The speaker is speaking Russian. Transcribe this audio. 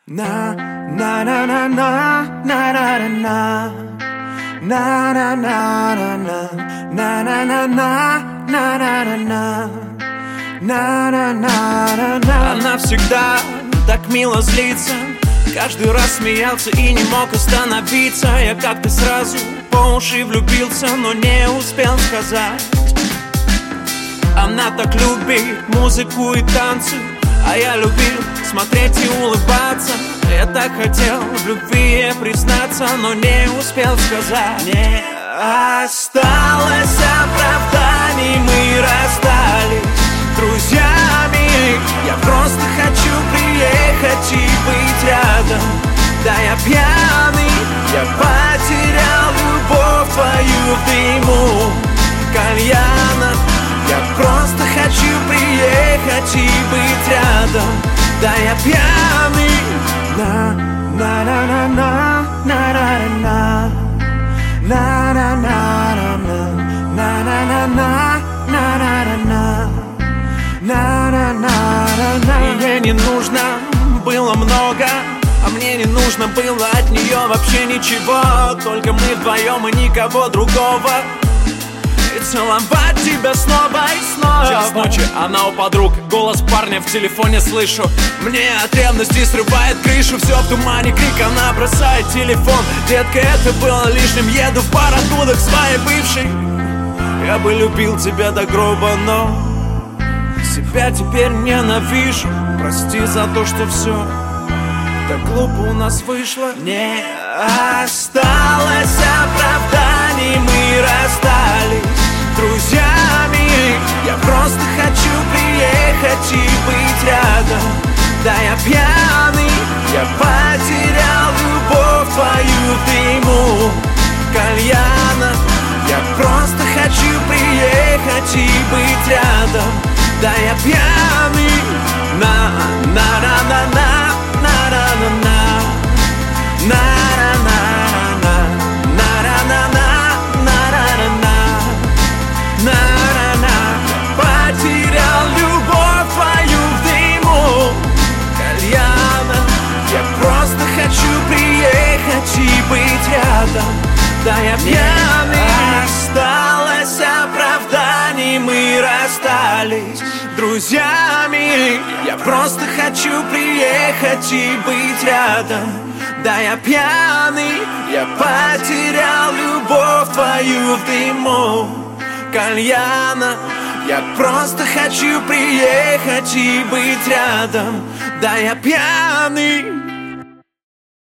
Na na na na na na na na na na na na na na na na на на на на на на на на. Она всегда так мило злится, каждый раз смеялся и не мог остановиться. Я как-то сразу по уши влюбился, но не успел сказать. Она так любит музыку и танцы, а я любил смотреть и улыбаться. Я так хотел в любви ей признаться, но не успел сказать. Не осталось оправданий, мы расстались друзьями. Я просто хочу приехать и быть рядом. Да, я пьяный, я потерял любовь твою в дыму кальяна. Я просто хочу приехать и быть рядом. Да, я пьяный. На на на на на на на на на на на на на на на. Ей не нужно было много, а мне не нужно было от нее вообще ничего. Только мы вдвоем и никого другого. И целовать тебя снова и снова. Через ночи она у подруг, голос парня в телефоне слышу. Мне от ревности срывает крышу. Все в тумане, крик, она бросает телефон. Детка, это было лишним, еду в пар оттуда к своей бывшей. Я бы любил тебя до гроба, но себя теперь ненавижу. Прости за то, что все так глупо у нас вышло. Не осталось оправданий, мы расстались друзьями. Я просто хочу приехать и быть рядом. Да, я пьяный, я потерял любовь твою в дыму кальяна. Я просто хочу приехать и быть рядом. Да, я пьяный. На на на на на на на на на на на на на на на. Потерял любовь твою в дыму кальяна. Я просто хочу приехать и быть рядом. Да, я пьяный. Осталось оправданий, мы расстались друзьями. Я просто хочу приехать и быть рядом. Да, я пьяный, я потерял любовь твою в дыму кальяна. Я просто хочу приехать и быть рядом. Да, я пьяный.